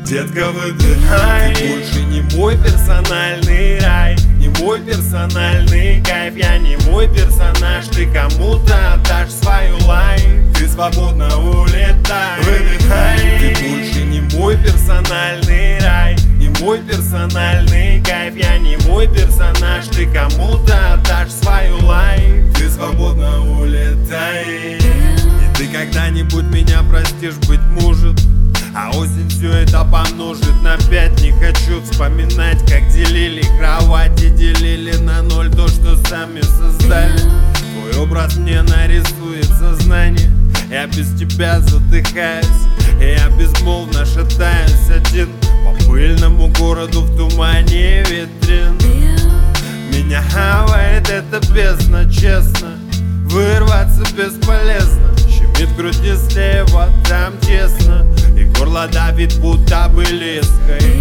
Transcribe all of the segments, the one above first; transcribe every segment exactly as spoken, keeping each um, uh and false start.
Детка, выдыхай. Ты больше не мой персональный рай, не мой персональный кайф. Я не мой персонаж, ты кому-то отдашь свою лайф. Ты свободно улетай. Выдыхай. Ты больше не мой персональный рай, не мой персональный кайф. Я не мой персонаж, ты кому-то отдашь свою лайф. Ты свободно улетай. И ты когда-нибудь меня простишь, быть может, а осень все это помножит на пять. Не хочу вспоминать, как делили кровати, делили на ноль то, что сами создали. Твой образ мне нарисует сознание. Я без тебя задыхаюсь, и я безмолвно шатаюсь один по пыльному городу в тумане ветрен. Меня хавает эта бездна, честно, вырваться бесполезно. Щемит груди слева, там тесно, и горло давит будто бы леской.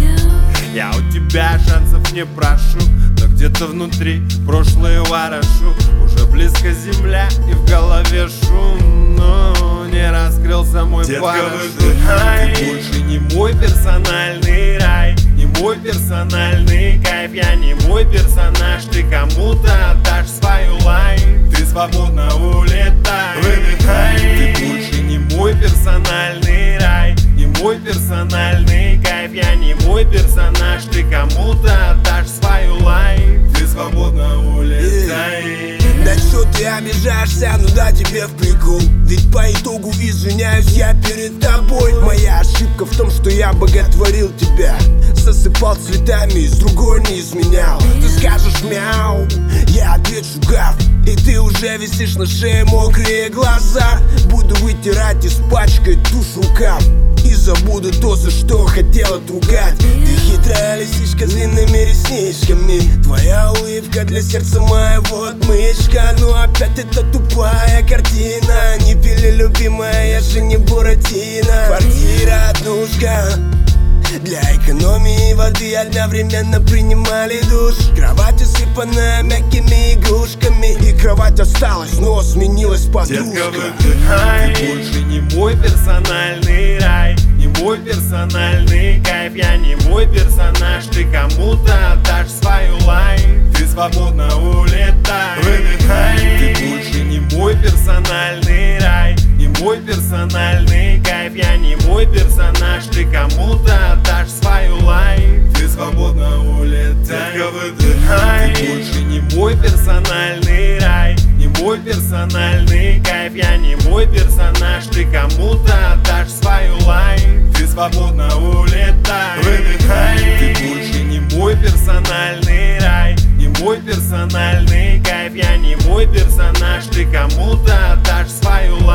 Я у тебя шансов не прошу, но где-то внутри прошлое ворошу. Уже близко земля и в голове шум, но не раскрылся мой парашют. Ты больше не мой персональный рай, не мой персональный кайф. Я не мой персонаж, ты кому-то отдашь свою лайф. Ты свободно улетай. Выдыхай. Ты больше не мой персональный рай, не мой персональный кайф. Я не мой персонаж, ты кому-то отдашь свою лайф. Ты свободно улетай. Да что ты обижаешься, ну да тебе в прикол. Ведь по итогу извиняюсь я перед тобой. Моя ошибка в том, что я боготворил тебя, засыпал цветами, с другой не изменял. Ты скажешь мяу, я отвечу гав, и ты уже висишь на шее, мокрые глаза. Буду вытирать, испачкать тушь рукав, и забуду то, за что хотел отругать. Ты хитрая лисичка с длинными ресничками, твоя улыбка для сердца моего отмычка. Но опять это тупая картина. Не пили, любимая, я же не Буратино. Квартира, однушка, для экономии воды одновременно принимали душ. Кровать усыпанная мягкими игрушками, и кровать осталась, но сменилась подушка. Детка, выдыхай. Ты больше не мой персональный рай, не мой персональный кайф. Я не мой персонаж, ты кому-то отдашь свою лайф. Ты свободно улетай. Выдыхай. Ты больше не мой персональный рай, не мой персональный кайф. Я не мой персонаж, ты кому-то отдашь свою лайф. Ты свободно улетай. Детка, выдыхай. Ты больше не мой персональный рай, не мой персональный кайф. Я не мой персонаж, ты кому-то отдашь свою лайф. Ты свободно улетай. Выдыхай. Ты больше не мой персональный рай, не мой персональный кайф. Я не мой персонаж, ты кому-то отдашь свою лайф.